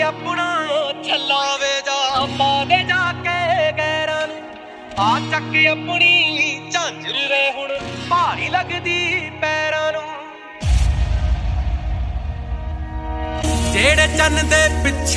ਆਪਣਾ ਛੱਲਾਵੇ ਜਾ ਪਾ ਦੇ ਜਾ ਕੇ ਗੈਰਾਂ ਨੂੰ। ਆ ਚੱਕ ਆਪਣੀ ਝਾਂਜਰ ਰੇ ਹੁਣ ਭਾਰੀ ਲੱਗਦੀ ਪੈਰਾਂ ਨੂੰ। ਜਿਹੜੇ ਚੰਨ ਦੇ ਪਿੱਛੇ